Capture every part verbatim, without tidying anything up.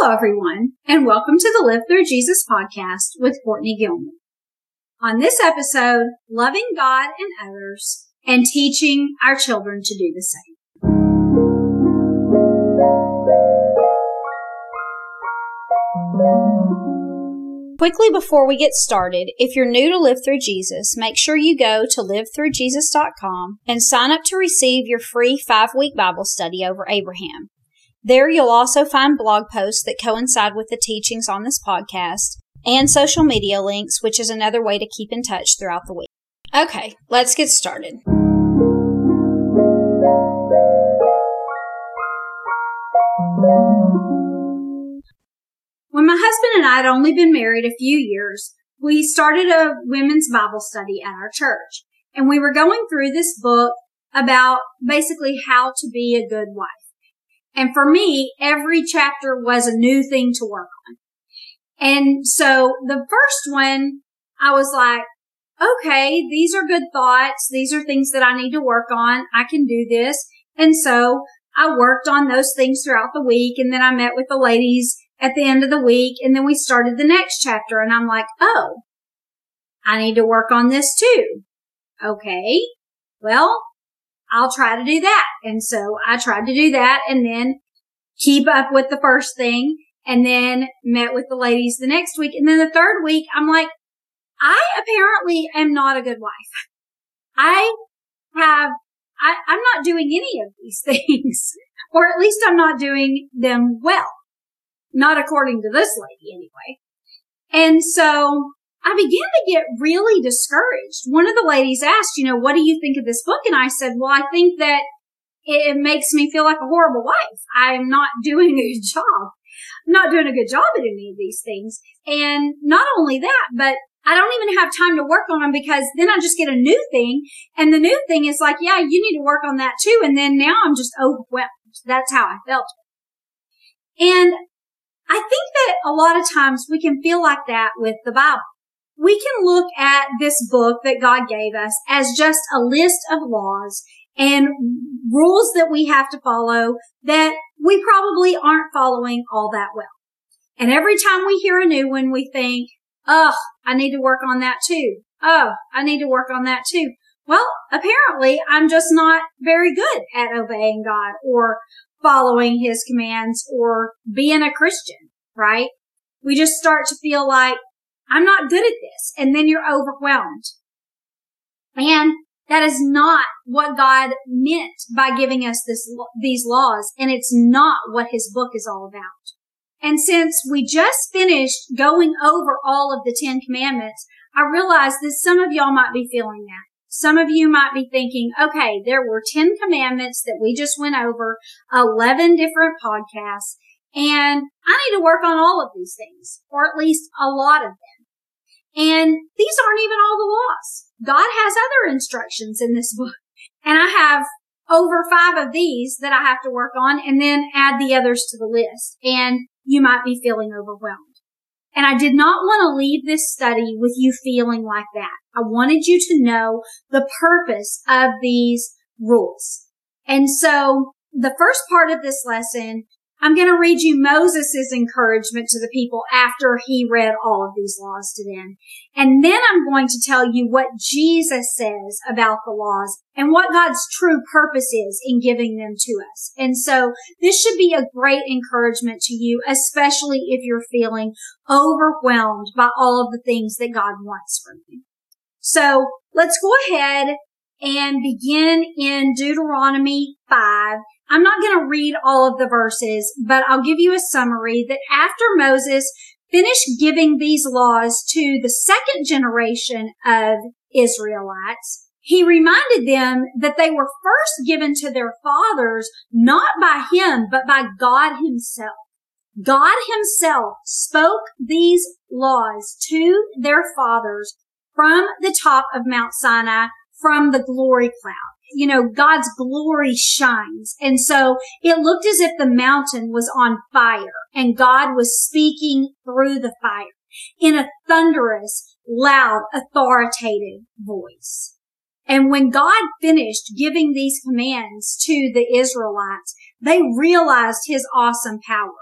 Hello, everyone, and welcome to the Live Through Jesus podcast with Courtney Gilman. On this episode, loving God and others and teaching our children to do the same. Quickly before we get started, if you're new to Live Through Jesus, make sure you go to live through jesus dot com and sign up to receive your free five-week Bible study over Abraham. There you'll also find blog posts that coincide with the teachings on this podcast and social media links, which is another way to keep in touch throughout the week. Okay, let's get started. When my husband and I had only been married a few years, we started a women's Bible study at our church. And we were going through this book about basically how to be a good wife. And for me, every chapter was a new thing to work on. And so the first one, I was like, okay, these are good thoughts. These are things that I need to work on. I can do this. And so I worked on those things throughout the week. And then I met with the ladies at the end of the week. And then we started the next chapter. And I'm like, oh, I need to work on this too. Okay, well, I'll try to do that. And so I tried to do that and then keep up with the first thing and then met with the ladies the next week. And then the third week, I'm like, I apparently am not a good wife. I have, I, I'm not doing any of these things, or at least I'm not doing them well. Not according to this lady anyway. And so I began to get really discouraged. One of the ladies asked, you know, what do you think of this book? And I said, well, I think that it makes me feel like a horrible wife. I'm not doing a good job. I'm not doing a good job at any of these things. And not only that, but I don't even have time to work on them because then I just get a new thing. And the new thing is like, yeah, you need to work on that too. And then now I'm just overwhelmed. That's how I felt. And I think that a lot of times we can feel like that with the Bible. We can look at this book that God gave us as just a list of laws and rules that we have to follow that we probably aren't following all that well. And every time we hear a new one, we think, oh, I need to work on that too. Oh, I need to work on that too. Well, apparently I'm just not very good at obeying God or following His commands or being a Christian, right? We just start to feel like, I'm not good at this. And then you're overwhelmed. And that is not what God meant by giving us this, these laws. And it's not what His book is all about. And since we just finished going over all of the Ten Commandments, I realize that some of y'all might be feeling that. Some of you might be thinking, okay, there were ten commandments that we just went over, eleven different podcasts, and I need to work on all of these things, or at least a lot of them. And these aren't even all the laws. God has other instructions in this book. And I have over five of these that I have to work on and then add the others to the list. And you might be feeling overwhelmed. And I did not want to leave this study with you feeling like that. I wanted you to know the purpose of these rules. And so the first part of this lesson, I'm going to read you Moses' encouragement to the people after he read all of these laws to them. And then I'm going to tell you what Jesus says about the laws and what God's true purpose is in giving them to us. And so this should be a great encouragement to you, especially if you're feeling overwhelmed by all of the things that God wants from you. So let's go ahead and begin in Deuteronomy five. I'm not going to read all of the verses, but I'll give you a summary that after Moses finished giving these laws to the second generation of Israelites, he reminded them that they were first given to their fathers, not by him, but by God himself. God himself spoke these laws to their fathers from the top of Mount Sinai, from the glory cloud. You know, God's glory shines. And so it looked as if the mountain was on fire and God was speaking through the fire in a thunderous, loud, authoritative voice. And when God finished giving these commands to the Israelites, they realized His awesome power.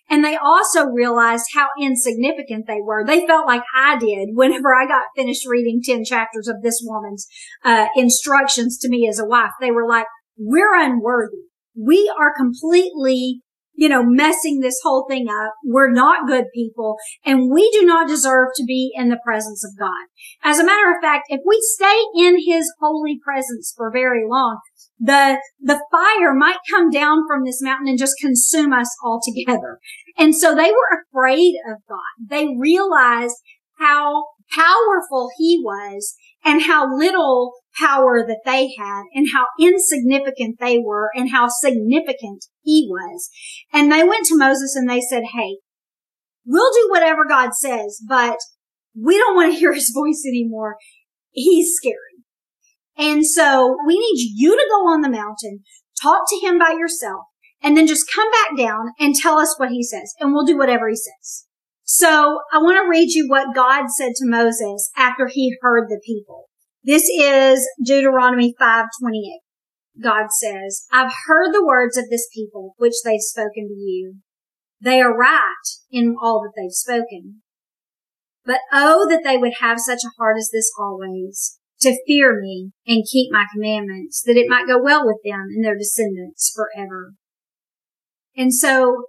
And they also realized how insignificant they were. They felt like I did whenever I got finished reading ten chapters of this woman's uh, instructions to me as a wife. They were like, we're unworthy. We are completely, you know, messing this whole thing up. We're not good people, and we do not deserve to be in the presence of God. As a matter of fact, if we stay in his holy presence for very long, the, the fire might come down from this mountain and just consume us altogether. And so they were afraid of God. They realized how powerful he was and how little power that they had and how insignificant they were and how significant he was. And they went to Moses and they said, hey, we'll do whatever God says, but we don't want to hear his voice anymore. He's scary. And so we need you to go on the mountain, talk to him by yourself, and then just come back down and tell us what he says, and we'll do whatever he says. So I want to read you what God said to Moses after he heard the people. This is Deuteronomy five twenty-eight. God says, I've heard the words of this people, which they've spoken to you. They are right in all that they've spoken. But oh, that they would have such a heart as this always, to fear me and keep my commandments, that it might go well with them and their descendants forever. And so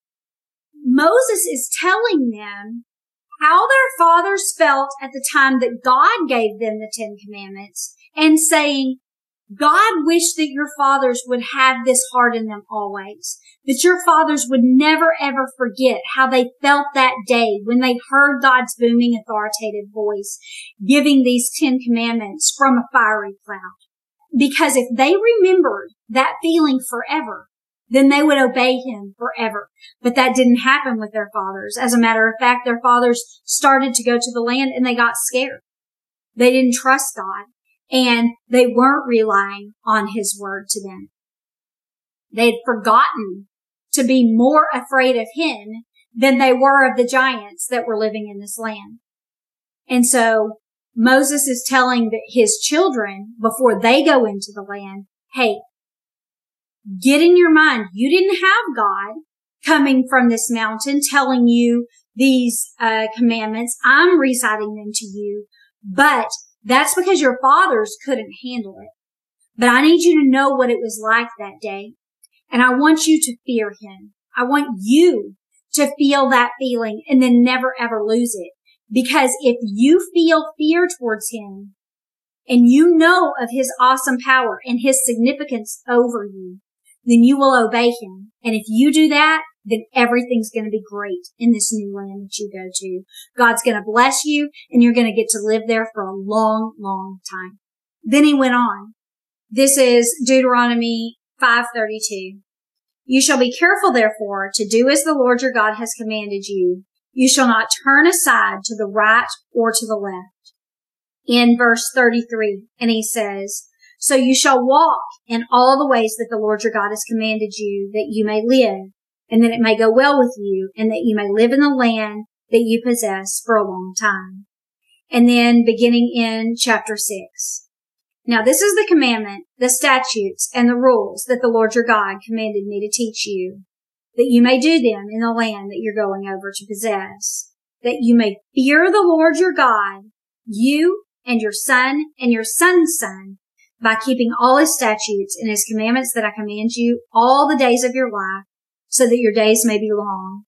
Moses is telling them how their fathers felt at the time that God gave them the Ten Commandments, and saying, God wished that your fathers would have this heart in them always, that your fathers would never ever forget how they felt that day when they heard God's booming authoritative voice giving these Ten Commandments from a fiery cloud. Because if they remembered that feeling forever, then they would obey him forever. But that didn't happen with their fathers. As a matter of fact, their fathers started to go to the land and they got scared. They didn't trust God, and they weren't relying on his word to them. They had forgotten to be more afraid of him than they were of the giants that were living in this land. And so Moses is telling his children before they go into the land, hey, get in your mind, you didn't have God coming from this mountain telling you these uh commandments. I'm reciting them to you, but that's because your fathers couldn't handle it. But I need you to know what it was like that day. And I want you to fear him. I want you to feel that feeling and then never ever lose it. Because if you feel fear towards him and you know of his awesome power and his significance over you, then you will obey him. And if you do that, then everything's going to be great in this new land that you go to. God's going to bless you, and you're going to get to live there for a long, long time. Then he went on. This is Deuteronomy five thirty-two. You shall be careful, therefore, to do as the Lord your God has commanded you. You shall not turn aside to the right or to the left. In verse thirty-three, and he says, so you shall walk in all the ways that the Lord your God has commanded you, that you may live, and that it may go well with you, and that you may live in the land that you possess for a long time. And then beginning in chapter six. Now this is the commandment, the statutes, and the rules that the Lord your God commanded me to teach you, that you may do them in the land that you're going over to possess, that you may fear the Lord your God, you and your son and your son's son, by keeping all his statutes and his commandments that I command you all the days of your life, so that your days may be long.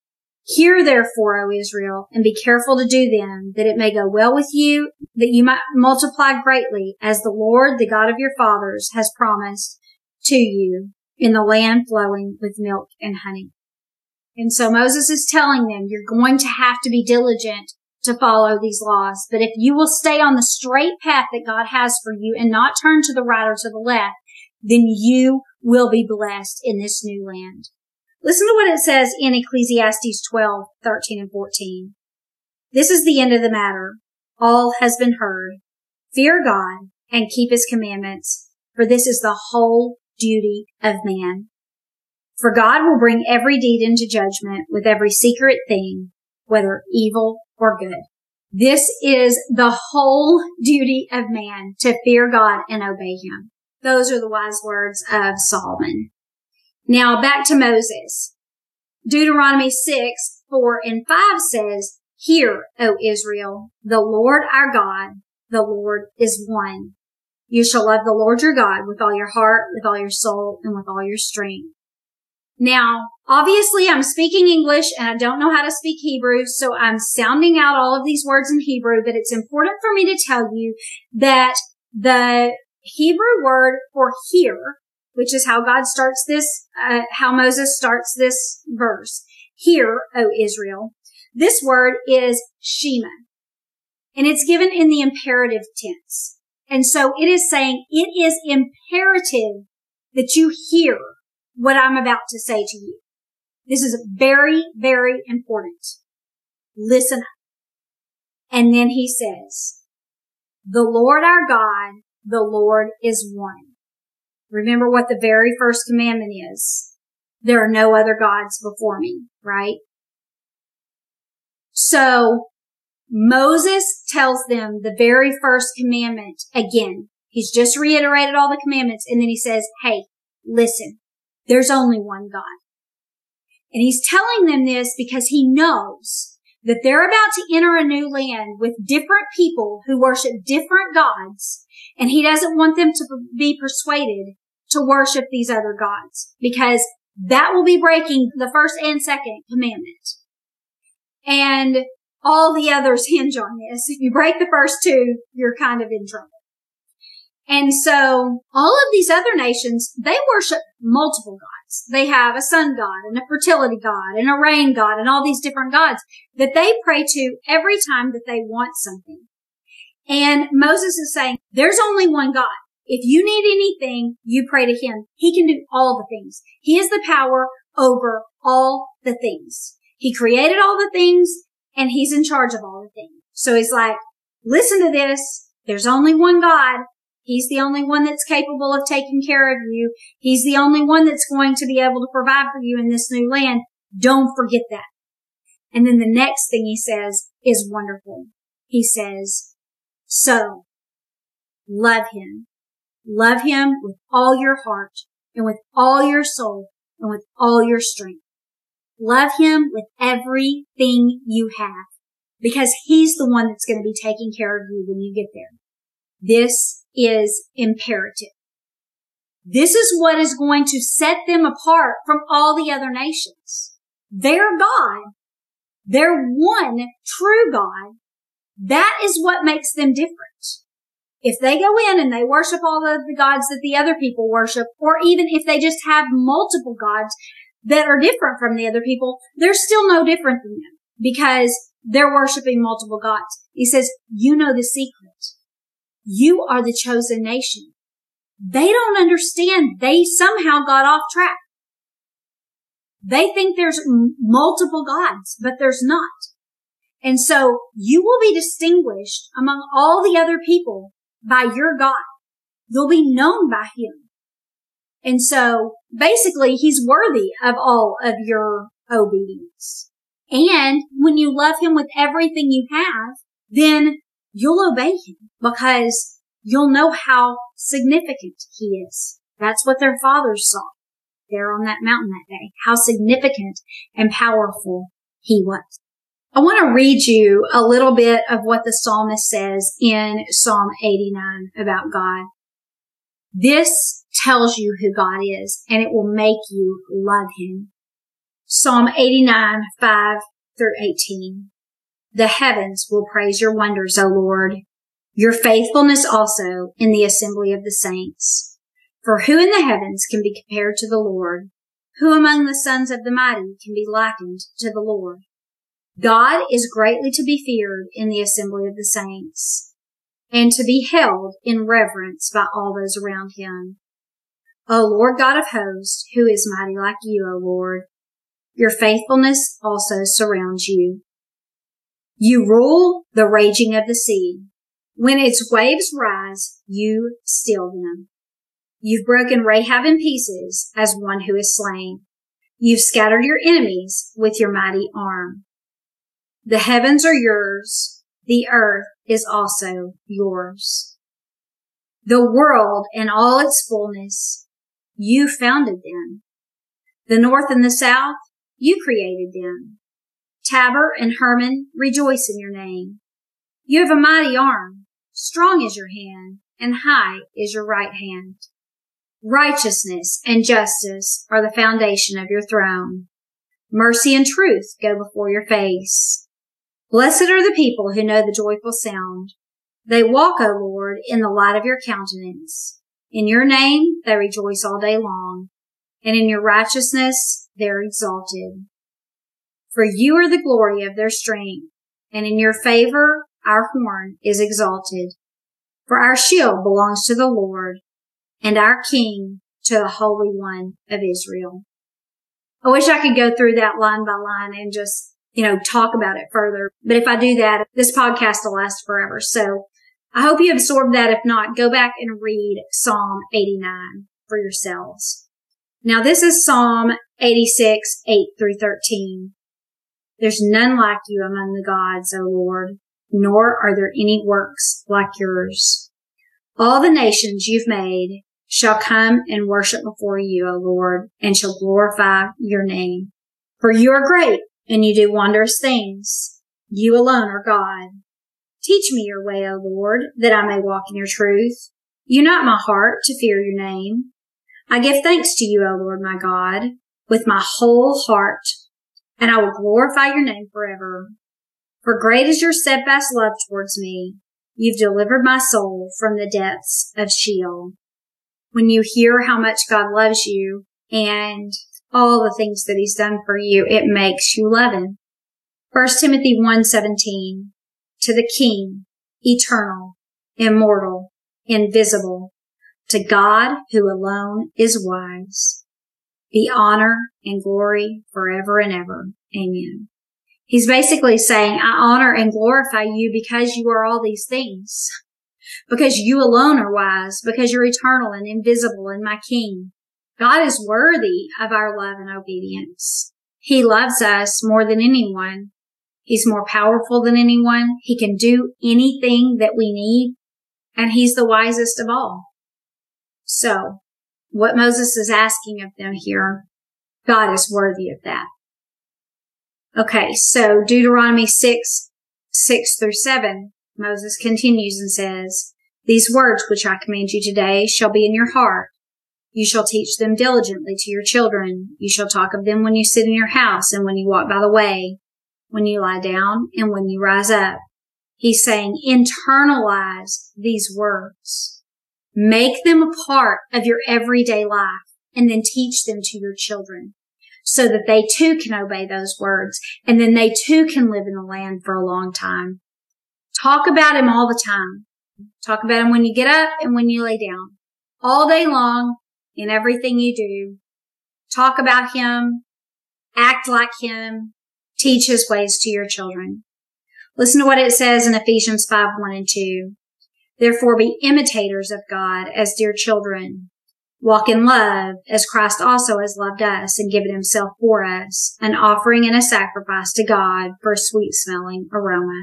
Hear therefore, O Israel, and be careful to do them, that it may go well with you, that you might multiply greatly, as the Lord, the God of your fathers, has promised to you, in the land flowing with milk and honey. And so Moses is telling them, you're going to have to be diligent to follow these laws. But if you will stay on the straight path that God has for you and not turn to the right or to the left, then you will be blessed in this new land. Listen to what it says in Ecclesiastes twelve, thirteen and fourteen. This is the end of the matter. All has been heard. Fear God and keep his commandments, for this is the whole duty of man. For God will bring every deed into judgment with every secret thing, whether evil or good. This is the whole duty of man, to fear God and obey him. Those are the wise words of Solomon. Now back to Moses. Deuteronomy six, four and five says, "Hear, O Israel, the Lord our God, the Lord is one. You shall love the Lord your God with all your heart, with all your soul, and with all your strength." Now, obviously I'm speaking English and I don't know how to speak Hebrew, so I'm sounding out all of these words in Hebrew, but it's important for me to tell you that the Hebrew word for hear, which is how God starts this, uh, how Moses starts this verse, "Hear, O Israel," this word is Shema, and it's given in the imperative tense. And so it is saying it is imperative that you hear what I'm about to say to you. This is very, very important. Listen up. And then he says, "The Lord our God, the Lord is one." Remember what the very first commandment is. There are no other gods before me, right? So Moses tells them the very first commandment again. He's just reiterated all the commandments, and then he says, hey, listen. There's only one God. And he's telling them this because he knows that they're about to enter a new land with different people who worship different gods, and he doesn't want them to be persuaded to worship these other gods, because that will be breaking the first and second commandment. And all the others hinge on this. If you break the first two, you're kind of in trouble. And so all of these other nations, they worship multiple gods. They have a sun god and a fertility god and a rain god and all these different gods that they pray to every time that they want something. And Moses is saying, there's only one God. If you need anything, you pray to him. He can do all the things. He has the power over all the things. He created all the things and he's in charge of all the things. So he's like, listen to this. There's only one God. He's the only one that's capable of taking care of you. He's the only one that's going to be able to provide for you in this new land. Don't forget that. And then the next thing he says is wonderful. He says, so love him. Love him with all your heart and with all your soul and with all your strength. Love him with everything you have, because he's the one that's going to be taking care of you when you get there. This is imperative. This is what is going to set them apart from all the other nations. Their God, their one true God, that is what makes them different. If they go in and they worship all of the gods that the other people worship, or even if they just have multiple gods that are different from the other people, they're still no different than them because they're worshiping multiple gods. He says, you know the secret. You are the chosen nation. They don't understand. They somehow got off track. They think there's m- multiple gods, but there's not. And so you will be distinguished among all the other people by your God. You'll be known by him. And so basically he's worthy of all of your obedience. And when you love him with everything you have, then you'll obey him because you'll know how significant he is. That's what their fathers saw there on that mountain that day, how significant and powerful he was. I want to read you a little bit of what the psalmist says in Psalm eighty-nine about God. This tells you who God is, and it will make you love him. Psalm eighty-nine, five through eighteen. The heavens will praise your wonders, O Lord, your faithfulness also in the assembly of the saints. For who in the heavens can be compared to the Lord? Who among the sons of the mighty can be likened to the Lord? God is greatly to be feared in the assembly of the saints, and to be held in reverence by all those around him. O Lord God of hosts, who is mighty like you, O Lord? Your faithfulness also surrounds you. You rule the raging of the sea. When its waves rise, you still them. You've broken Rahab in pieces as one who is slain. You've scattered your enemies with your mighty arm. The heavens are yours. The earth is also yours. The world and all its fullness, you founded them. The north and the south, You created them. Tabor and Hermon rejoice in your name. You have a mighty arm. Strong is your hand, and high is your right hand. Righteousness and justice are the foundation of your throne. Mercy and truth go before your face. Blessed are the people who know the joyful sound. They walk, O Lord, in the light of your countenance. In your name they rejoice all day long, and in your righteousness they're exalted. For you are the glory of their strength, and in your favor our horn is exalted. For our shield belongs to the Lord, and our King to the Holy One of Israel. I wish I could go through that line by line and just, you know, talk about it further. But if I do that, this podcast will last forever. So I hope you absorbed that. If not, go back and read Psalm eighty-nine for yourselves. Now this is Psalm eighty-six, eight through thirteen. There's none like you among the gods, O Lord, nor are there any works like yours. All the nations you've made shall come and worship before you, O Lord, and shall glorify your name. For you are great, and you do wondrous things. You alone are God. Teach me your way, O Lord, that I may walk in your truth. Unite my heart to fear your name. I give thanks to you, O Lord my God, with my whole heart, and I will glorify your name forever. For great is your steadfast love towards me. You've delivered my soul from the depths of Sheol. When you hear how much God loves you and all the things that he's done for you, it makes you love him. First Timothy one seventeen, to the King, eternal, immortal, invisible, to God who alone is wise, be honor and glory forever and ever. Amen. He's basically saying, I honor and glorify you because you are all these things. Because you alone are wise, because you're eternal and invisible and my King. God is worthy of our love and obedience. He loves us more than anyone. He's more powerful than anyone. He can do anything that we need, and he's the wisest of all. So, what Moses is asking of them here, God is worthy of that. Okay, so Deuteronomy six, six through seven, Moses continues and says, these words which I command you today shall be in your heart. You shall teach them diligently to your children. You shall talk of them when you sit in your house and when you walk by the way, when you lie down and when you rise up. He's saying internalize these words. Make them a part of your everyday life and then teach them to your children so that they too can obey those words and then they too can live in the land for a long time. Talk about him all the time. Talk about him when you get up and when you lay down. All day long in everything you do. Talk about him. Act like him. Teach his ways to your children. Listen to what it says in Ephesians five, one and two. Therefore be imitators of God as dear children. Walk in love as Christ also has loved us and given himself for us, an offering and a sacrifice to God for a sweet smelling aroma.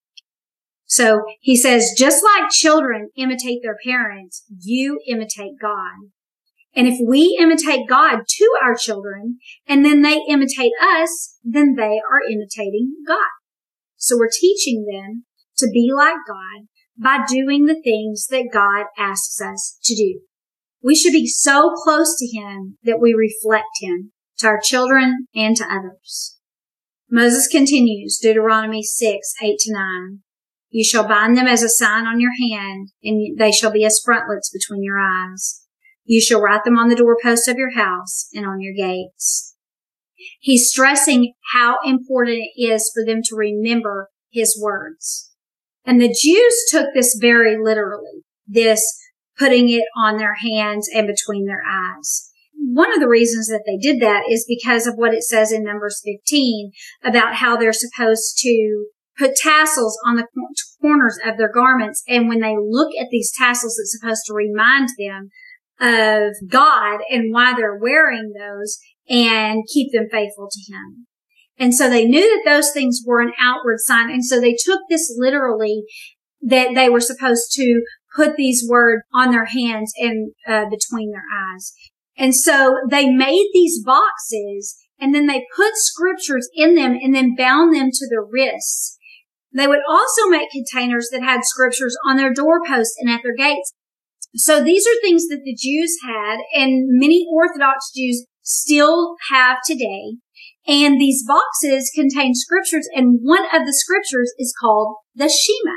So he says, just like children imitate their parents, you imitate God. And if we imitate God to our children and then they imitate us, then they are imitating God. So we're teaching them to be like God by doing the things that God asks us to do. We should be so close to him that we reflect him to our children and to others. Moses continues, Deuteronomy six, eight to nine. You shall bind them as a sign on your hand, and they shall be as frontlets between your eyes. You shall write them on the doorposts of your house and on your gates. He's stressing how important it is for them to remember his words. And the Jews took this very literally, this putting it on their hands and between their eyes. One of the reasons that they did that is because of what it says in Numbers fifteen about how they're supposed to put tassels on the corners of their garments. And when they look at these tassels, it's supposed to remind them of God and why they're wearing those and keep them faithful to him. And so they knew that those things were an outward sign. And so they took this literally, that they were supposed to put these words on their hands and uh, between their eyes. And so they made these boxes and then they put scriptures in them and then bound them to their wrists. They would also make containers that had scriptures on their doorposts and at their gates. So these are things that the Jews had, and many Orthodox Jews still have today. And these boxes contain scriptures, and one of the scriptures is called the Shema,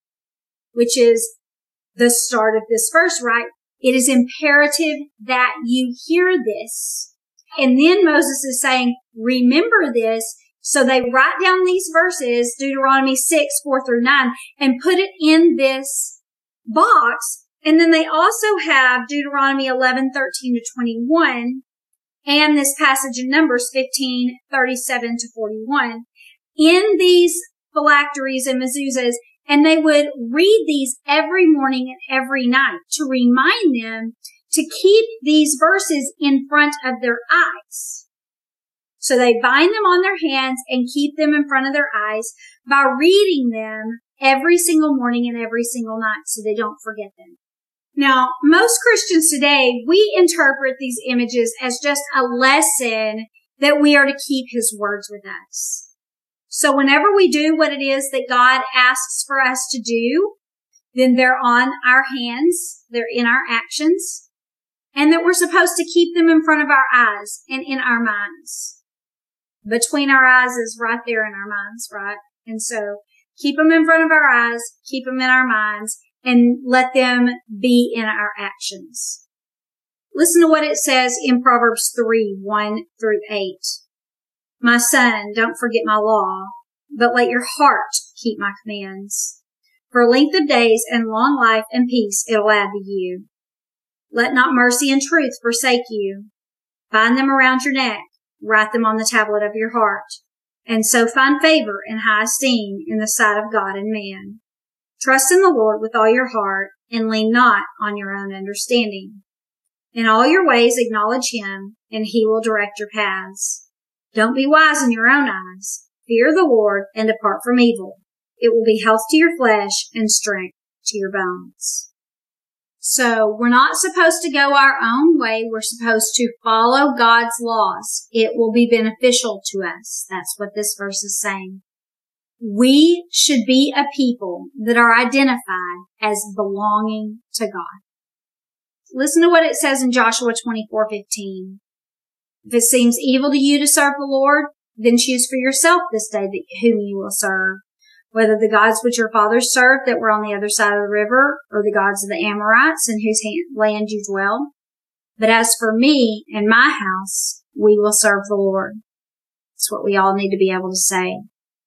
which is the start of this verse, right? It is imperative that you hear this. And then Moses is saying, remember this. So they write down these verses, Deuteronomy six, four through nine, and put it in this box. And then they also have Deuteronomy eleven, thirteen to twenty-one, and this passage in Numbers fifteen, thirty-seven to forty-one in these phylacteries and mezuzahs, and they would read these every morning and every night to remind them to keep these verses in front of their eyes. So they bind them on their hands and keep them in front of their eyes by reading them every single morning and every single night so they don't forget them. Now, most Christians today, we interpret these images as just a lesson that we are to keep His words with us. So whenever we do what it is that God asks for us to do, then they're on our hands, they're in our actions, and that we're supposed to keep them in front of our eyes and in our minds. Between our eyes is right there in our minds, right? And so keep them in front of our eyes, keep them in our minds, and let them be in our actions. Listen to what it says in Proverbs three, one through eight. My son, don't forget my law, but let your heart keep my commands. For length of days and long life and peace it'll add to you. Let not mercy and truth forsake you. Bind them around your neck, write them on the tablet of your heart, and so find favor and high esteem in the sight of God and man. Trust in the Lord with all your heart, and lean not on your own understanding. In all your ways acknowledge Him, and He will direct your paths. Don't be wise in your own eyes. Fear the Lord, and depart from evil. It will be health to your flesh and strength to your bones. So we're not supposed to go our own way. We're supposed to follow God's laws. It will be beneficial to us. That's what this verse is saying. We should be a people that are identified as belonging to God. Listen to what it says in Joshua twenty-four fifteen. If it seems evil to you to serve the Lord, then choose for yourself this day whom you will serve, whether the gods which your fathers served that were on the other side of the river, or the gods of the Amorites in whose land you dwell. But as for me and my house, we will serve the Lord. That's what we all need to be able to say.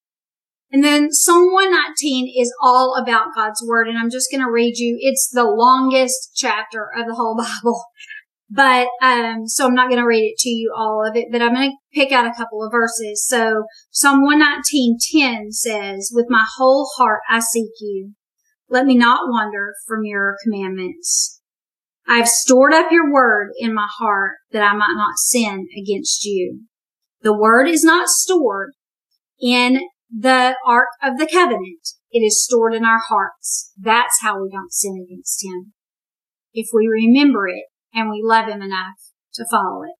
And then Psalm one nineteen is all about God's Word, and I'm just going to read you. It's the longest chapter of the whole Bible, but um so I'm not going to read it to you all of it, but I'm going to pick out a couple of verses. So Psalm one nineteen ten says, with my whole heart I seek you. Let me not wander from your commandments. I have stored up your word in my heart that I might not sin against you. The word is not stored in the Ark of the Covenant. It is stored in our hearts. That's how we don't sin against Him. If we remember it and we love Him enough to follow it.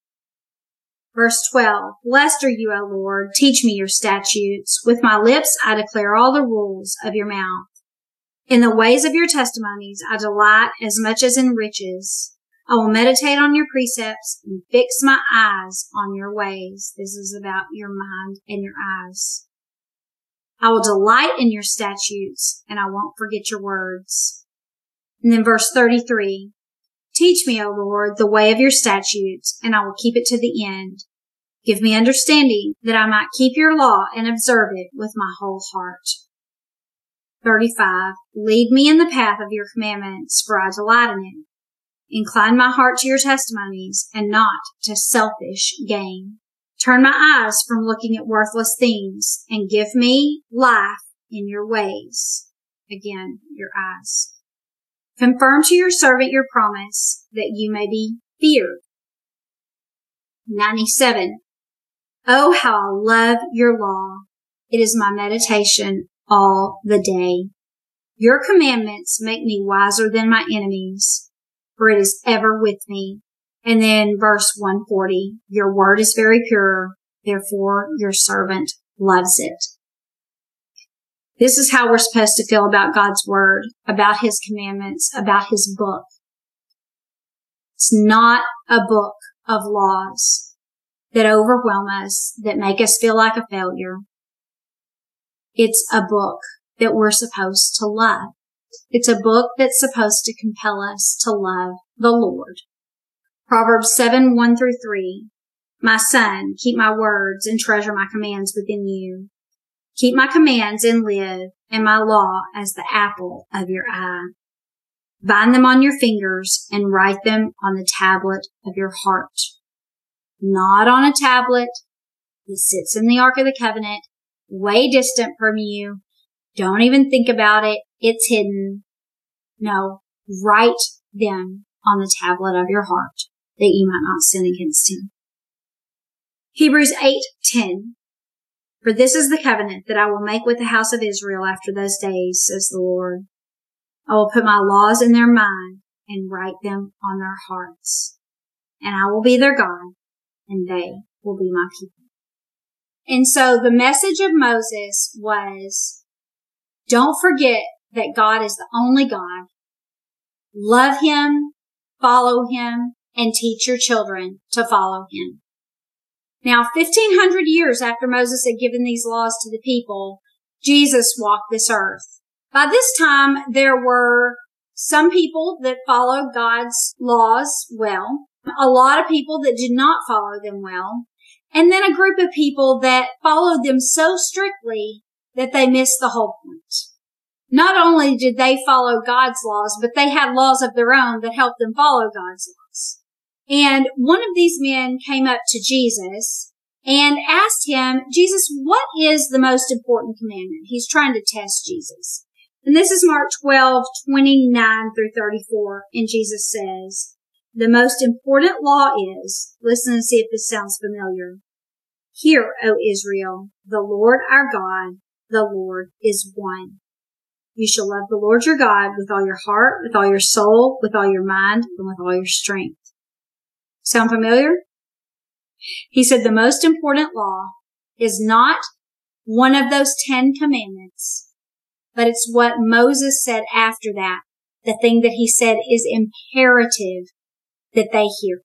Verse twelve, blessed are you, O Lord. Teach me your statutes. With my lips I declare all the rules of your mouth. In the ways of your testimonies I delight as much as in riches. I will meditate on your precepts and fix my eyes on your ways. This is about your mind and your eyes. I will delight in your statutes, and I won't forget your words. And then verse thirty-three, teach me, O Lord, the way of your statutes, and I will keep it to the end. Give me understanding that I might keep your law and observe it with my whole heart. thirty-five, lead me in the path of your commandments, for I delight in it. Incline my heart to your testimonies, and not to selfish gain. Turn my eyes from looking at worthless things, and give me life in your ways. Again, your eyes. Confirm to your servant your promise, that you may be feared. ninety-seven. Oh, how I love your law. It is my meditation all the day. Your commandments make me wiser than my enemies, for it is ever with me. And then verse one forty, your word is very pure. Therefore, your servant loves it. This is how we're supposed to feel about God's word, about his commandments, about his book. It's not a book of laws that overwhelm us, that make us feel like a failure. It's a book that we're supposed to love. It's a book that's supposed to compel us to love the Lord. Proverbs seven, one through three. My son, keep my words and treasure my commands within you. Keep my commands and live, and my law as the apple of your eye. Bind them on your fingers and write them on the tablet of your heart. Not on a tablet that sits in the Ark of the Covenant, way distant from you. Don't even think about it. It's hidden. No, write them on the tablet of your heart, that you might not sin against him. Hebrews eight ten. For this is the covenant that I will make with the house of Israel after those days, says the Lord. I will put my laws in their mind and write them on their hearts. And I will be their God, and they will be my people. And so the message of Moses was, don't forget that God is the only God. Love him, follow him, and teach your children to follow him. Now, fifteen hundred years after Moses had given these laws to the people, Jesus walked this earth. By this time, there were some people that followed God's laws well, a lot of people that did not follow them well, and then a group of people that followed them so strictly that they missed the whole point. Not only did they follow God's laws, but they had laws of their own that helped them follow God's laws. And one of these men came up to Jesus and asked him, Jesus, what is the most important commandment? He's trying to test Jesus. And this is Mark twelve, twenty-nine through thirty-four. And Jesus says, the most important law is, listen and see if this sounds familiar. Hear, O Israel, the Lord our God, the Lord is one. You shall love the Lord your God with all your heart, with all your soul, with all your mind, and with all your strength. Sound familiar? He said the most important law is not one of those Ten Commandments, but it's what Moses said after that, the thing that he said is imperative that they hear.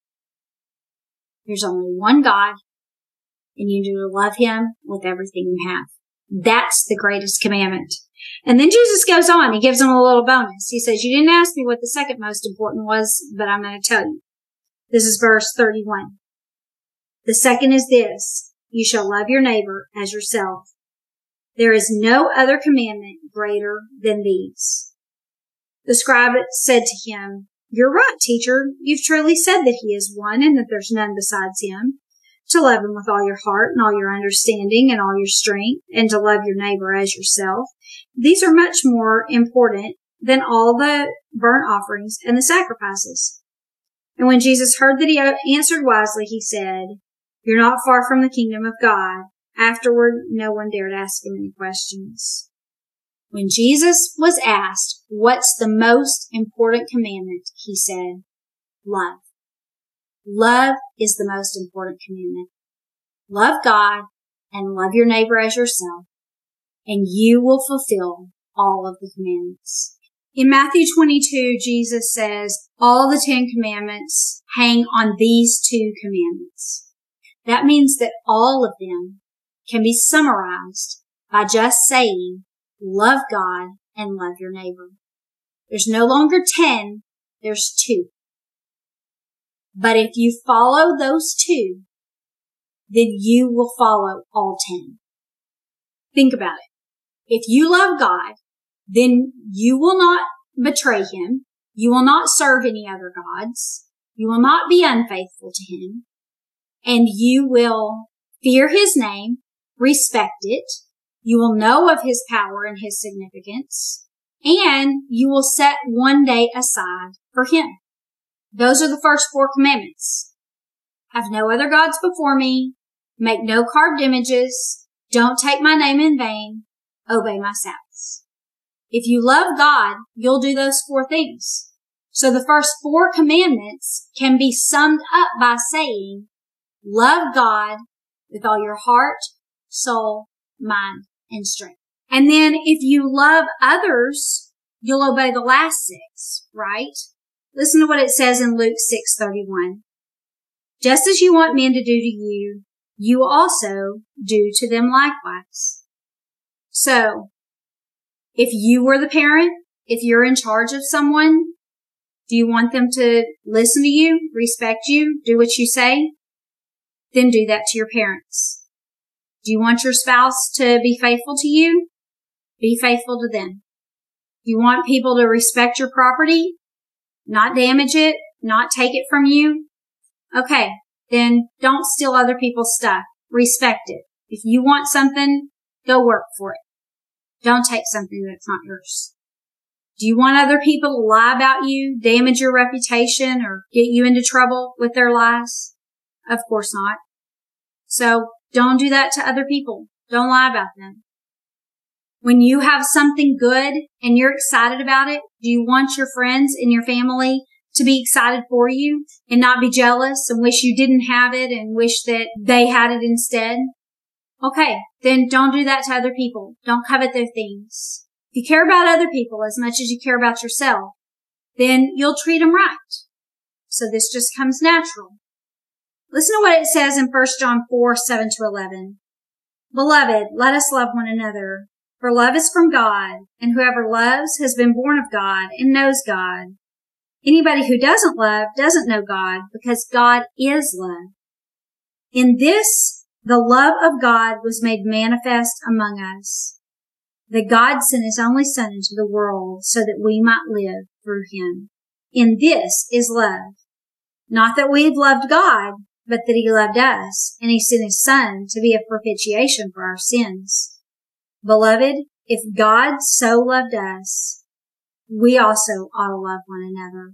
There's only one God, and you need to love him with everything you have. That's the greatest commandment. And then Jesus goes on. He gives them a little bonus. He says, you didn't ask me what the second most important was, but I'm going to tell you. This is verse thirty-one. The second is this, you shall love your neighbor as yourself. There is no other commandment greater than these. The scribe said to him, you're right, teacher. You've truly said that he is one and that there's none besides him. To love him with all your heart and all your understanding and all your strength, and to love your neighbor as yourself. These are much more important than all the burnt offerings and the sacrifices. And when Jesus heard that he answered wisely, he said, you're not far from the kingdom of God. Afterward, no one dared ask him any questions. When Jesus was asked, what's the most important commandment? He said, love. Love is the most important commandment. Love God and love your neighbor as yourself, and you will fulfill all of the commandments. In Matthew twenty-two, Jesus says, all the Ten Commandments hang on these two commandments. That means that all of them can be summarized by just saying, love God and love your neighbor. There's no longer ten, there's two. But if you follow those two, then you will follow all ten. Think about it. If you love God, then you will not betray him. You will not serve any other gods. You will not be unfaithful to him. And you will fear his name, respect it. You will know of his power and his significance. And you will set one day aside for him. Those are the first four commandments. Have no other gods before me. Make no carved images. Don't take my name in vain. Obey my Sabbaths. If you love God, you'll do those four things. So the first four commandments can be summed up by saying, love God with all your heart, soul, mind, and strength. And then if you love others, you'll obey the last six, right? Listen to what it says in Luke six thirty-one. Just as you want men to do to you, you also do to them likewise. So, if you were the parent, if you're in charge of someone, do you want them to listen to you, respect you, do what you say? Then do that to your parents. Do you want your spouse to be faithful to you? Be faithful to them. Do you want people to respect your property? Not damage it, not take it from you? Okay, then don't steal other people's stuff. Respect it. If you want something, go work for it. Don't take something that's not yours. Do you want other people to lie about you, damage your reputation, or get you into trouble with their lies? Of course not. So don't do that to other people. Don't lie about them. When you have something good and you're excited about it, do you want your friends and your family to be excited for you and not be jealous and wish you didn't have it and wish that they had it instead? Okay, then don't do that to other people. Don't covet their things. If you care about other people as much as you care about yourself, then you'll treat them right. So this just comes natural. Listen to what it says in First John four, seven to eleven. Beloved, let us love one another, for love is from God, and whoever loves has been born of God and knows God. Anybody who doesn't love doesn't know God, because God is love. In this, the love of God was made manifest among us, that God sent his only Son into the world so that we might live through him. In this is love. Not that we've loved God, but that he loved us, and he sent his Son to be a propitiation for our sins. Beloved, if God so loved us, we also ought to love one another.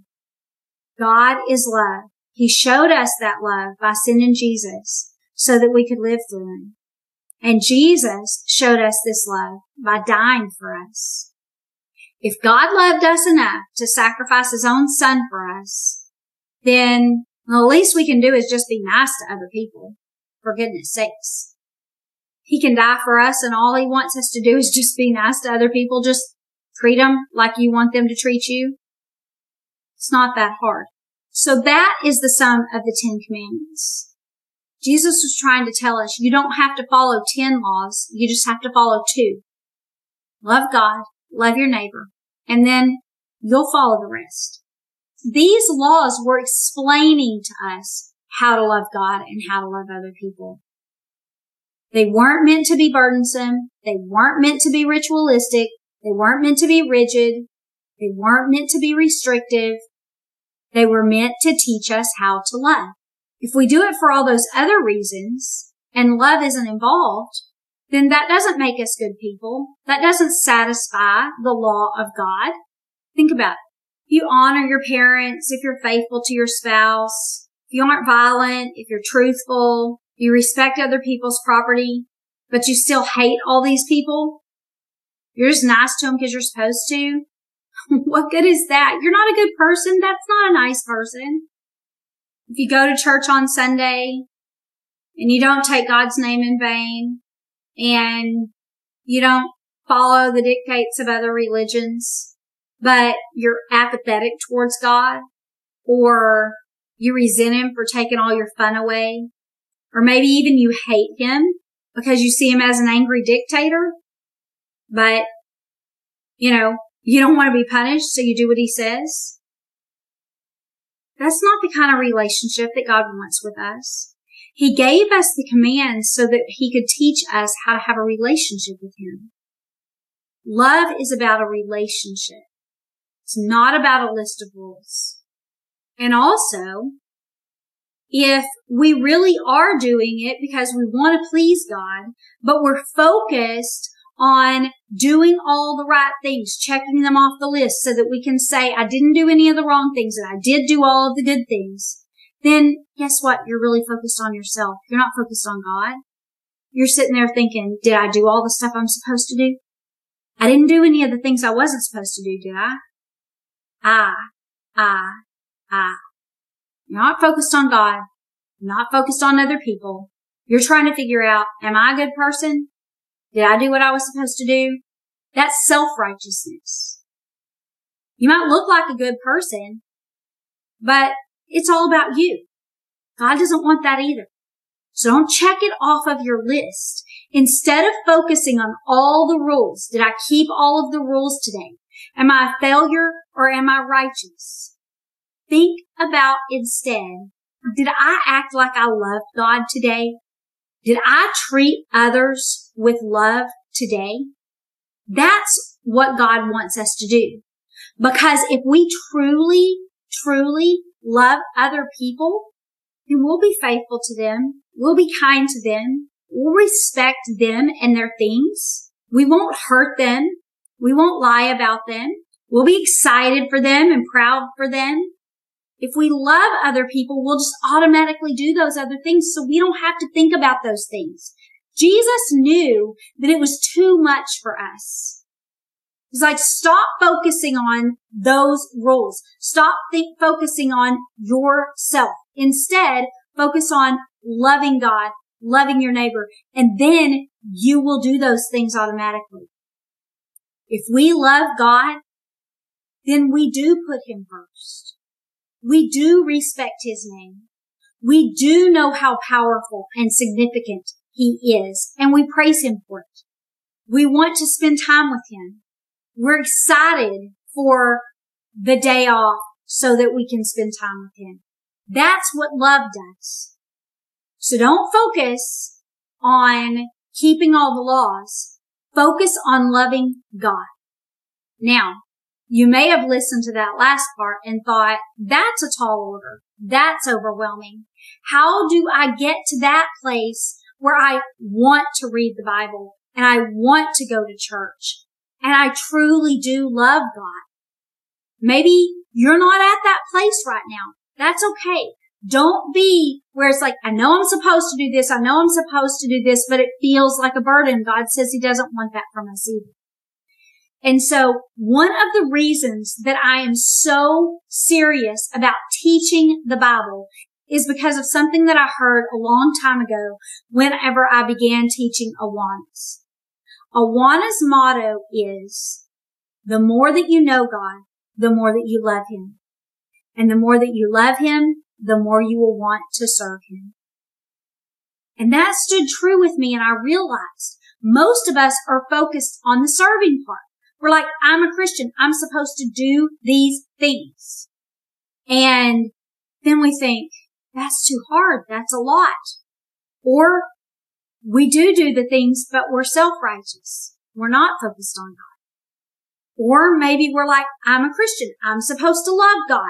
God is love. He showed us that love by sending Jesus so that we could live through him. And Jesus showed us this love by dying for us. If God loved us enough to sacrifice his own Son for us, then the least we can do is just be nice to other people, for goodness sakes. He can die for us, and all he wants us to do is just be nice to other people. Just treat them like you want them to treat you. It's not that hard. So that is the sum of the Ten Commandments. Jesus was trying to tell us you don't have to follow ten laws. You just have to follow two. Love God, love your neighbor, and then you'll follow the rest. These laws were explaining to us how to love God and how to love other people. They weren't meant to be burdensome. They weren't meant to be ritualistic. They weren't meant to be rigid. They weren't meant to be restrictive. They were meant to teach us how to love. If we do it for all those other reasons and love isn't involved, then that doesn't make us good people. That doesn't satisfy the law of God. Think about it. If you honor your parents, if you're faithful to your spouse, if you aren't violent, if you're truthful, you respect other people's property, but you still hate all these people, you're just nice to them because you're supposed to. What good is that? You're not a good person. That's not a nice person. If you go to church on Sunday and you don't take God's name in vain and you don't follow the dictates of other religions, but you're apathetic towards God, or you resent him for taking all your fun away, or maybe even you hate him because you see him as an angry dictator, but, you know, you don't want to be punished, so you do what he says. That's not the kind of relationship that God wants with us. He gave us the commands so that he could teach us how to have a relationship with him. Love is about a relationship. It's not about a list of rules. And also, if we really are doing it because we want to please God, but we're focused on doing all the right things, checking them off the list so that we can say, I didn't do any of the wrong things and I did do all of the good things, then guess what? You're really focused on yourself. You're not focused on God. You're sitting there thinking, did I do all the stuff I'm supposed to do? I didn't do any of the things I wasn't supposed to do, did I? I, I, I. You're not focused on God. You're not focused on other people. You're trying to figure out, am I a good person? Did I do what I was supposed to do? That's self-righteousness. You might look like a good person, but it's all about you. God doesn't want that either. So don't check it off of your list. Instead of focusing on all the rules, did I keep all of the rules today? Am I a failure or am I righteous? Think about instead, did I act like I loved God today? Did I treat others with love today? That's what God wants us to do. Because if we truly, truly love other people, then we'll be faithful to them. We'll be kind to them. We'll respect them and their things. We won't hurt them. We won't lie about them. We'll be excited for them and proud for them. If we love other people, we'll just automatically do those other things, so we don't have to think about those things. Jesus knew that it was too much for us. He's like, stop focusing on those rules. Stop think, focusing on yourself. Instead, focus on loving God, loving your neighbor, and then you will do those things automatically. If we love God, then we do put him first. We do respect his name. We do know how powerful and significant he is, and we praise him for it. We want to spend time with him. We're excited for the day off so that we can spend time with him. That's what love does. So don't focus on keeping all the laws. Focus on loving God. Now, you may have listened to that last part and thought, that's a tall order. That's overwhelming. How do I get to that place where I want to read the Bible and I want to go to church and I truly do love God? Maybe you're not at that place right now. That's okay. Don't be where it's like, I know I'm supposed to do this. I know I'm supposed to do this, but it feels like a burden. God says he doesn't want that from us either. And so one of the reasons that I am so serious about teaching the Bible is because of something that I heard a long time ago whenever I began teaching Awana's. Awana's motto is, the more that you know God, the more that you love him. And the more that you love him, the more you will want to serve him. And that stood true with me, and I realized most of us are focused on the serving part. We're like, I'm a Christian. I'm supposed to do these things. And then we think, that's too hard. That's a lot. Or we do do the things, but we're self-righteous. We're not focused on God. Or maybe we're like, I'm a Christian. I'm supposed to love God.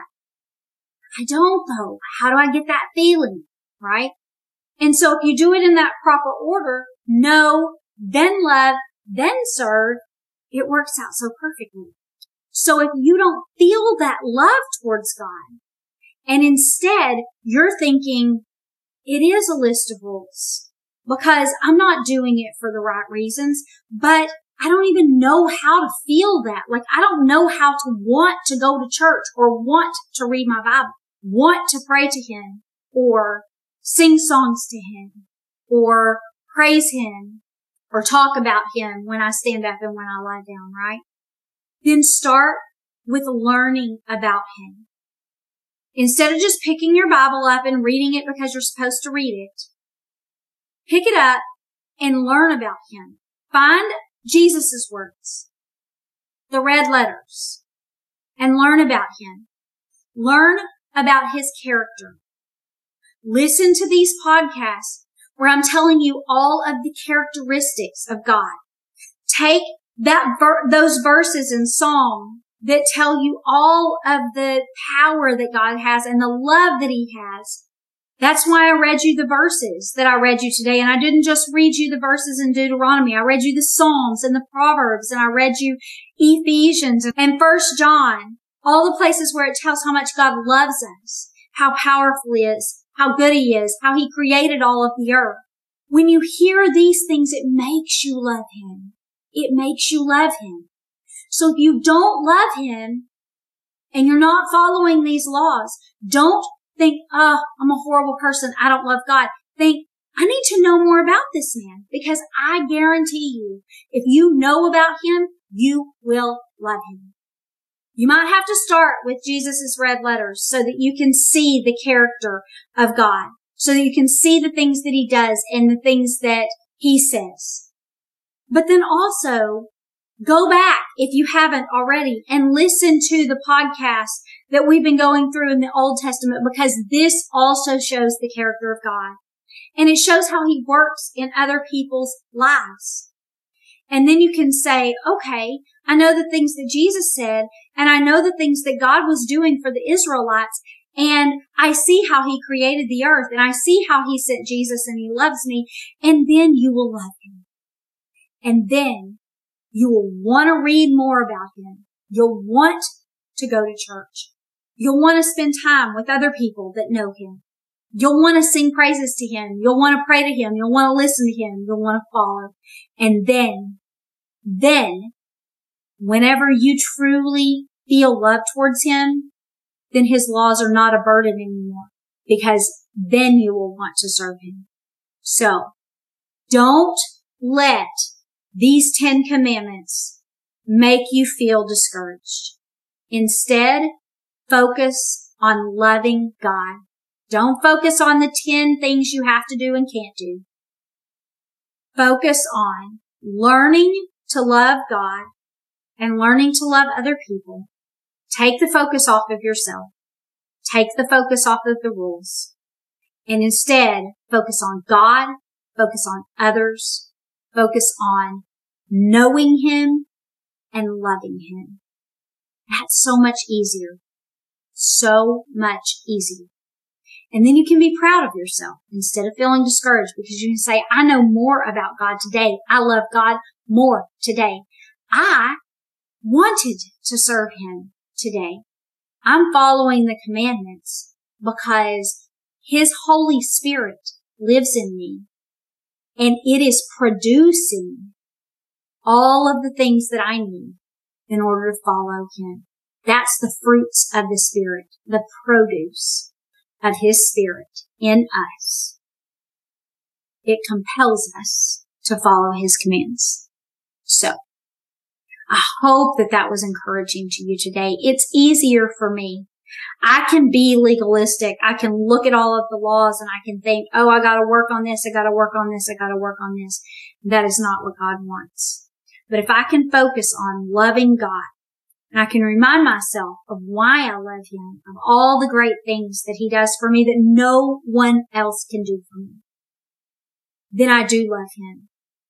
I don't though. How do I get that feeling? Right? And so if you do it in that proper order, know, then love, then serve, it works out so perfectly. So if you don't feel that love towards God, and instead you're thinking, it is a list of rules because I'm not doing it for the right reasons, but I don't even know how to feel that. Like, I don't know how to want to go to church or want to read my Bible, want to pray to him or sing songs to him or praise him or talk about him when I stand up and when I lie down, right? Then start with learning about him. Instead of just picking your Bible up and reading it because you're supposed to read it, pick it up and learn about him. Find Jesus' words, the red letters, and learn about him. Learn about his character. Listen to these podcasts where I'm telling you all of the characteristics of God. Take that ver- those verses in Psalm that tell you all of the power that God has and the love that he has. That's why I read you the verses that I read you today. And I didn't just read you the verses in Deuteronomy. I read you the Psalms and the Proverbs, and I read you Ephesians and First John, all the places where it tells how much God loves us, how powerful he is, how good he is, how he created all of the earth. When you hear these things, it makes you love him. It makes you love him. So if you don't love him and you're not following these laws, don't think, oh, I'm a horrible person. I don't love God. Think, I need to know more about this man, because I guarantee you, if you know about him, you will love him. You might have to start with Jesus' red letters so that you can see the character of God, so that you can see the things that he does and the things that he says. But then also go back, if you haven't already, and listen to the podcast that we've been going through in the Old Testament, because this also shows the character of God. And it shows how he works in other people's lives. And then you can say, okay, I know the things that Jesus said, and I know the things that God was doing for the Israelites, and I see how he created the earth, and I see how he sent Jesus, and he loves me, and then you will love him. And then you will want to read more about him. You'll want to go to church. You'll want to spend time with other people that know him. You'll want to sing praises to him. You'll want to pray to him. You'll want to listen to him. You'll want to follow. And then, then, whenever you truly feel love towards him, then his laws are not a burden anymore, because then you will want to serve him. So, don't let these Ten Commandments make you feel discouraged. Instead, focus on loving God. Don't focus on the ten things you have to do and can't do. Focus on learning to love God and learning to love other people. Take the focus off of yourself. Take the focus off of the rules. And instead, focus on God, focus on others, focus on knowing him and loving him. That's so much easier. So much easier. And then you can be proud of yourself instead of feeling discouraged, because you can say, I know more about God today. I love God more today. I wanted to serve him today. I'm following the commandments because his Holy Spirit lives in me, and it is producing all of the things that I need in order to follow him. That's the fruits of the Spirit, the produce of his Spirit in us. It compels us to follow his commands. So, I hope that that was encouraging to you today. It's easier for me. I can be legalistic. I can look at all of the laws and I can think, oh, I gotta work on this. I gotta work on this. I gotta work on this. That is not what God wants. But if I can focus on loving God, and I can remind myself of why I love him, of all the great things that he does for me that no one else can do for me, then I do love him.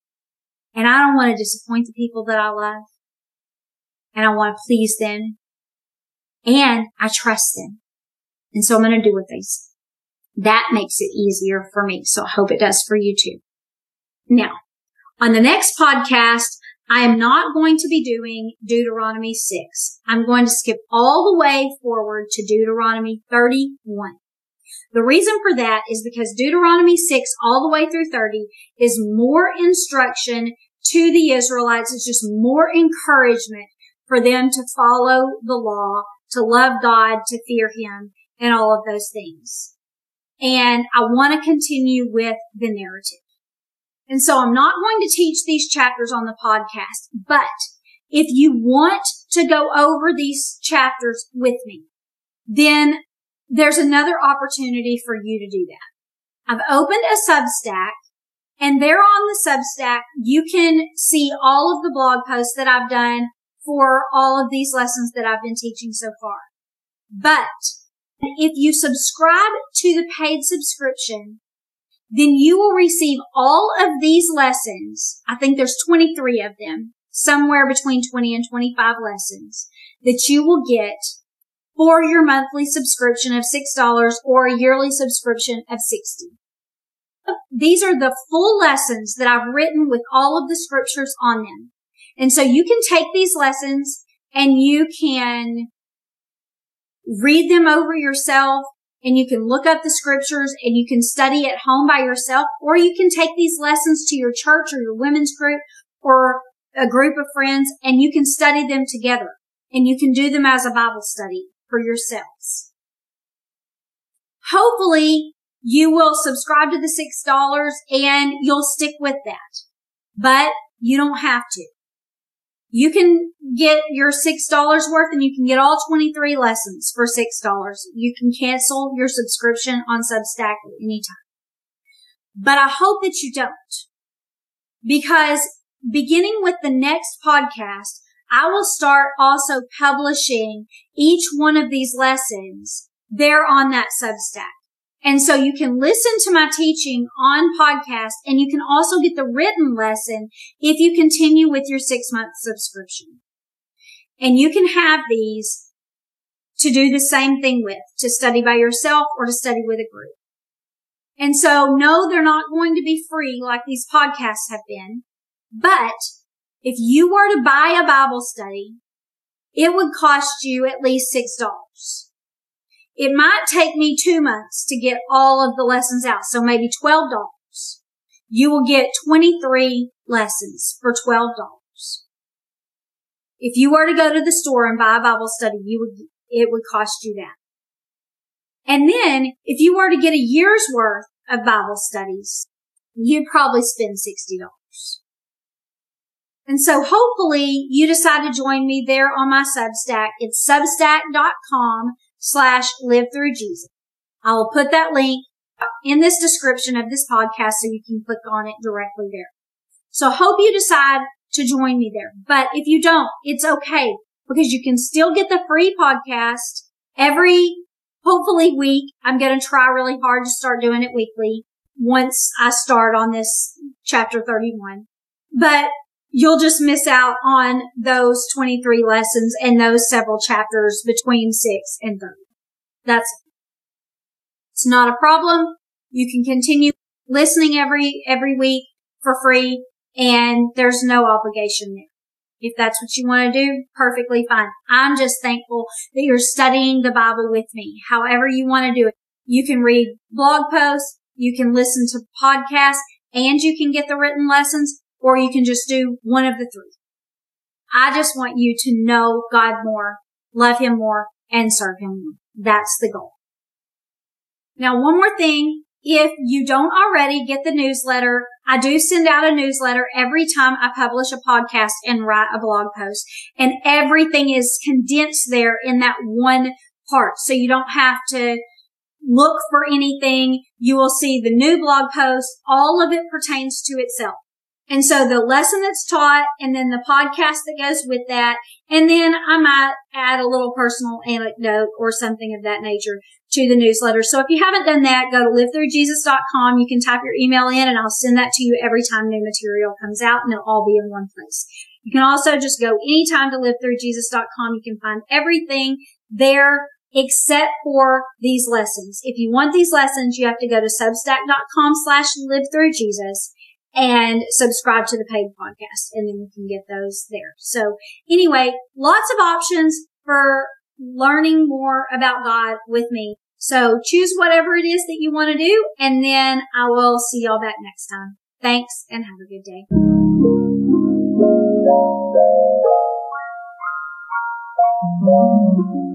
And I don't want to disappoint the people that I love. And I want to please them. And I trust them. And so I'm going to do what they say. That makes it easier for me. So I hope it does for you too. Now, on the next podcast, I am not going to be doing Deuteronomy six. I'm going to skip all the way forward to Deuteronomy thirty-one. The reason for that is because Deuteronomy six all the way through thirty is more instruction to the Israelites. It's just more encouragement for them to follow the law, to love God, to fear him, and all of those things. And I want to continue with the narrative. And so I'm not going to teach these chapters on the podcast, but if you want to go over these chapters with me, then there's another opportunity for you to do that. I've opened a Substack, and there on the Substack, you can see all of the blog posts that I've done for all of these lessons that I've been teaching so far. But if you subscribe to the paid subscription, then you will receive all of these lessons. I think there's twenty-three of them, somewhere between twenty and twenty-five lessons that you will get for your monthly subscription of six dollars or a yearly subscription of sixty dollars. These are the full lessons that I've written with all of the scriptures on them. And so you can take these lessons and you can read them over yourself, and you can look up the scriptures and you can study at home by yourself, or you can take these lessons to your church or your women's group or a group of friends and you can study them together, and you can do them as a Bible study for yourselves. Hopefully you will subscribe to the six dollars and you'll stick with that. But you don't have to. You can get your six dollars worth and you can get all twenty-three lessons for six dollars. You can cancel your subscription on Substack at any time. But I hope that you don't. Because beginning with the next podcast, I will start also publishing each one of these lessons there on that Substack. And so you can listen to my teaching on podcast and you can also get the written lesson if you continue with your six month subscription. And you can have these to do the same thing with, to study by yourself or to study with a group. And so no, they're not going to be free like these podcasts have been. But if you were to buy a Bible study, it would cost you at least six dollars. It might take me two months to get all of the lessons out, so maybe twelve dollars. You will get twenty-three lessons for twelve dollars. If you were to go to the store and buy a Bible study, you would, it would cost you that. And then, if you were to get a year's worth of Bible studies, you'd probably spend sixty dollars. And so hopefully you decide to join me there on my Substack. It's substack.com slash live through Jesus. I will put that link in this description of this podcast so you can click on it directly there. So hope you decide to join me there. But if you don't, it's okay because you can still get the free podcast every, hopefully week. I'm going to try really hard to start doing it weekly once I start on this chapter thirty-one. But you'll just miss out on those twenty-three lessons and those several chapters between six and thirty. That's it. It's not a problem. You can continue listening every, every week for free and there's no obligation there. If that's what you want to do, perfectly fine. I'm just thankful that you're studying the Bible with me. However you want to do it. You can read blog posts, you can listen to podcasts, and you can get the written lessons. Or you can just do one of the three. I just want you to know God more, love Him more, and serve Him more. That's the goal. Now, one more thing. If you don't already get the newsletter, I do send out a newsletter every time I publish a podcast and write a blog post. And everything is condensed there in that one part. So you don't have to look for anything. You will see the new blog post. All of it pertains to itself. And so the lesson that's taught and then the podcast that goes with that. And then I might add a little personal anecdote or something of that nature to the newsletter. So if you haven't done that, go to live through jesus dot com. You can type your email in and I'll send that to you every time new material comes out and it'll all be in one place. You can also just go anytime to live through jesus dot com. You can find everything there except for these lessons. If you want these lessons, you have to go to substack.com slash live through Jesus. And subscribe to the paid podcast, and then you can get those there. So anyway, lots of options for learning more about God with me. So choose whatever it is that you want to do, and then I will see y'all back next time. Thanks, and have a good day.